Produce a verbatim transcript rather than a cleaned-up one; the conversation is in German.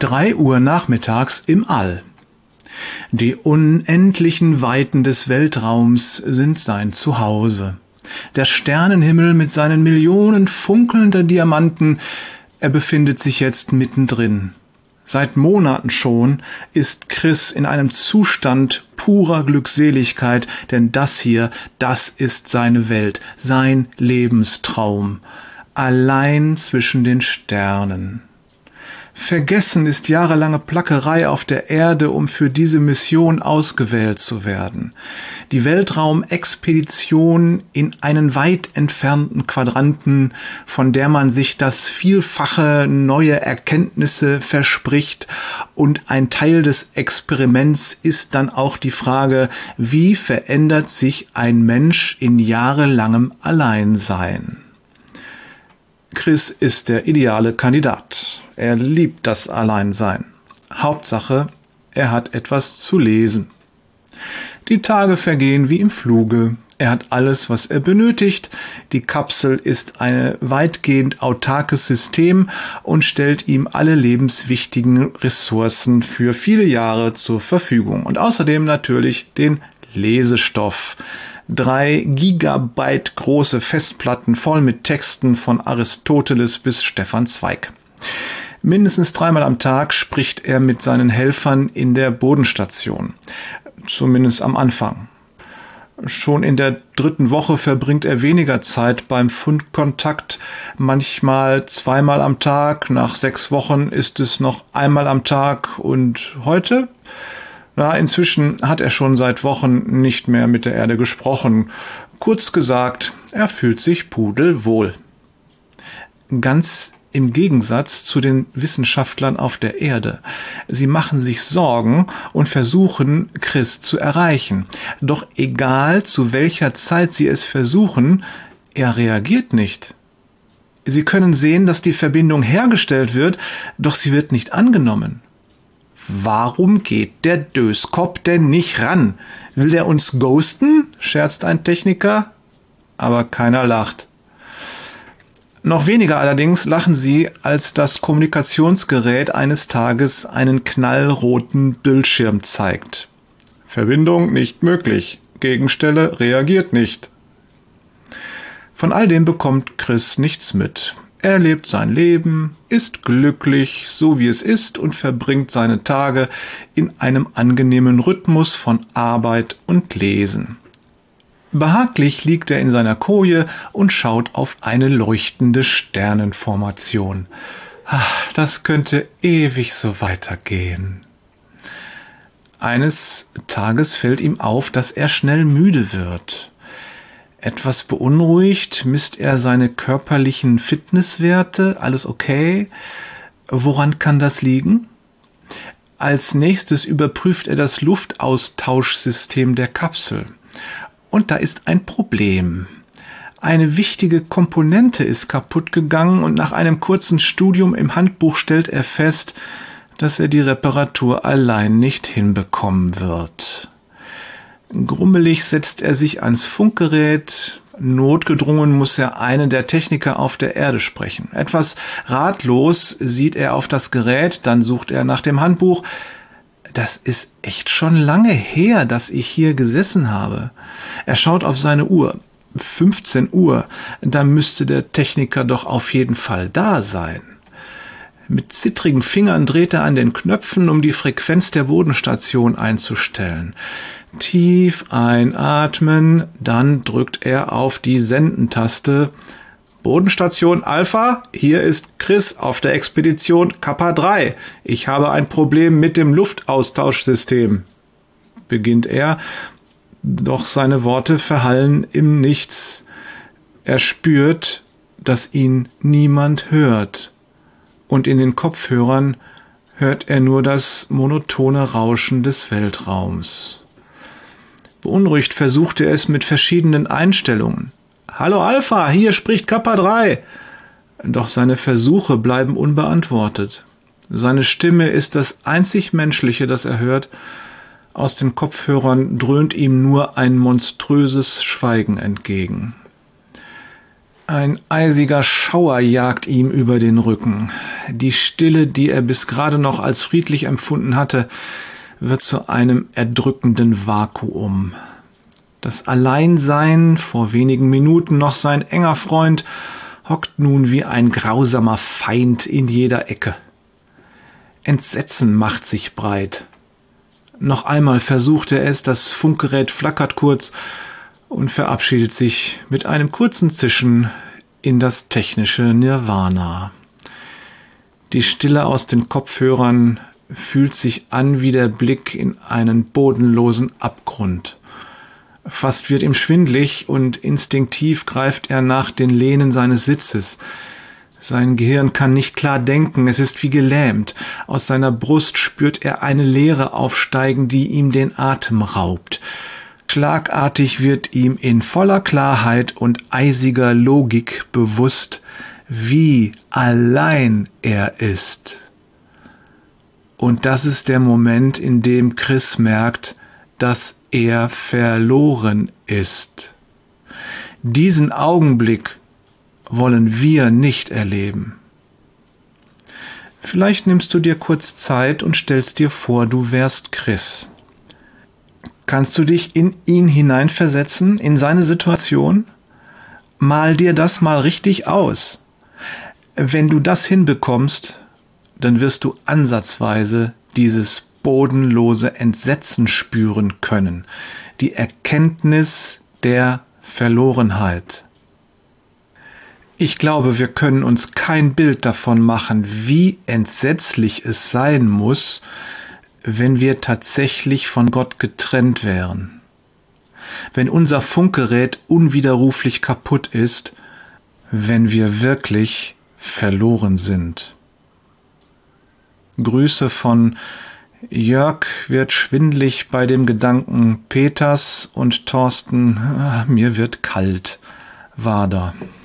Drei Uhr nachmittags im All. Die unendlichen Weiten des Weltraums sind sein Zuhause. Der Sternenhimmel mit seinen Millionen funkelnder Diamanten, er befindet sich jetzt mittendrin. Seit Monaten schon ist Chris in einem Zustand purer Glückseligkeit, denn das hier, das ist seine Welt, sein Lebenstraum. Allein zwischen den Sternen. Vergessen ist jahrelange Plackerei auf der Erde, um für diese Mission ausgewählt zu werden. Die Weltraumexpedition in einen weit entfernten Quadranten, von der man sich das Vielfache neue Erkenntnisse verspricht. Und ein Teil des Experiments ist dann auch die Frage, wie verändert sich ein Mensch in jahrelangem Alleinsein? Chris ist der ideale Kandidat. Er liebt das Alleinsein. Hauptsache, er hat etwas zu lesen. Die Tage vergehen wie im Fluge. Er hat alles, was er benötigt. Die Kapsel ist ein weitgehend autarkes System und stellt ihm alle lebenswichtigen Ressourcen für viele Jahre zur Verfügung. Und außerdem natürlich den Lesestoff. Drei Gigabyte große Festplatten voll mit Texten von Aristoteles bis Stefan Zweig. Mindestens dreimal am Tag spricht er mit seinen Helfern in der Bodenstation. Zumindest am Anfang. Schon in der dritten Woche verbringt er weniger Zeit beim Fundkontakt, manchmal zweimal am Tag. Nach sechs Wochen ist es noch einmal am Tag. Und heute? Na, inzwischen hat er schon seit Wochen nicht mehr mit der Erde gesprochen. Kurz gesagt, er fühlt sich pudelwohl. Ganz im Gegensatz zu den Wissenschaftlern auf der Erde. Sie machen sich Sorgen und versuchen, Chris zu erreichen. Doch egal, zu welcher Zeit sie es versuchen, er reagiert nicht. Sie können sehen, dass die Verbindung hergestellt wird, doch sie wird nicht angenommen. Warum geht der Döskop denn nicht ran? Will der uns ghosten? Scherzt ein Techniker. Aber keiner lacht. Noch weniger allerdings lachen sie, als das Kommunikationsgerät eines Tages einen knallroten Bildschirm zeigt. Verbindung nicht möglich. Gegenstelle reagiert nicht. Von all dem bekommt Chris nichts mit. Er lebt sein Leben, ist glücklich, so wie es ist, und verbringt seine Tage in einem angenehmen Rhythmus von Arbeit und Lesen. Behaglich liegt er in seiner Koje und schaut auf eine leuchtende Sternenformation. Ach, das könnte ewig so weitergehen. Eines Tages fällt ihm auf, dass er schnell müde wird. Etwas beunruhigt misst er seine körperlichen Fitnesswerte. Alles okay? Woran kann das liegen? Als nächstes überprüft er das Luftaustauschsystem der Kapsel. Und da ist ein Problem. Eine wichtige Komponente ist kaputt gegangen und nach einem kurzen Studium im Handbuch stellt er fest, dass er die Reparatur allein nicht hinbekommen wird. Grummelig setzt er sich ans Funkgerät. Notgedrungen muss er einen der Techniker auf der Erde sprechen. Etwas ratlos sieht er auf das Gerät, dann sucht er nach dem Handbuch. Das ist echt schon lange her, dass ich hier gesessen habe. Er schaut auf seine Uhr. fünfzehn Uhr. Da müsste der Techniker doch auf jeden Fall da sein. Mit zittrigen Fingern dreht er an den Knöpfen, um die Frequenz der Bodenstation einzustellen. Tief einatmen, dann drückt er auf die Senden-Taste. Bodenstation Alpha, hier ist Chris auf der Expedition Kappa drei. Ich habe ein Problem mit dem Luftaustauschsystem, beginnt er, doch seine Worte verhallen im Nichts. Er spürt, dass ihn niemand hört, und in den Kopfhörern hört er nur das monotone Rauschen des Weltraums. Beunruhigt versucht er es mit verschiedenen Einstellungen. »Hallo Alpha, hier spricht Kappa drei!« Doch seine Versuche bleiben unbeantwortet. Seine Stimme ist das einzig Menschliche, das er hört. Aus den Kopfhörern dröhnt ihm nur ein monströses Schweigen entgegen. Ein eisiger Schauer jagt ihm über den Rücken. Die Stille, die er bis gerade noch als friedlich empfunden hatte, wird zu einem erdrückenden Vakuum. Das Alleinsein, vor wenigen Minuten noch sein enger Freund, hockt nun wie ein grausamer Feind in jeder Ecke. Entsetzen macht sich breit. Noch einmal versucht er es, das Funkgerät flackert kurz und verabschiedet sich mit einem kurzen Zischen in das technische Nirvana. Die Stille aus den Kopfhörern fühlt sich an wie der Blick in einen bodenlosen Abgrund. Fast wird ihm schwindlig und instinktiv greift er nach den Lehnen seines Sitzes. Sein Gehirn kann nicht klar denken, es ist wie gelähmt. Aus seiner Brust spürt er eine Leere aufsteigen, die ihm den Atem raubt. Schlagartig wird ihm in voller Klarheit und eisiger Logik bewusst, wie allein er ist. Und das ist der Moment, in dem Chris merkt, dass er verloren ist. Diesen Augenblick wollen wir nicht erleben. Vielleicht nimmst du dir kurz Zeit und stellst dir vor, du wärst Chris. Kannst du dich in ihn hineinversetzen, in seine Situation? Mal dir das mal richtig aus. Wenn du das hinbekommst, dann wirst du ansatzweise dieses bodenlose Entsetzen spüren können, die Erkenntnis der Verlorenheit. Ich glaube, wir können uns kein Bild davon machen, wie entsetzlich es sein muss, wenn wir tatsächlich von Gott getrennt wären. Wenn unser Funkgerät unwiderruflich kaputt ist, wenn wir wirklich verloren sind. Grüße von Jörg wird schwindlig bei dem Gedanken Peters und Thorsten, mir wird kalt, Wader.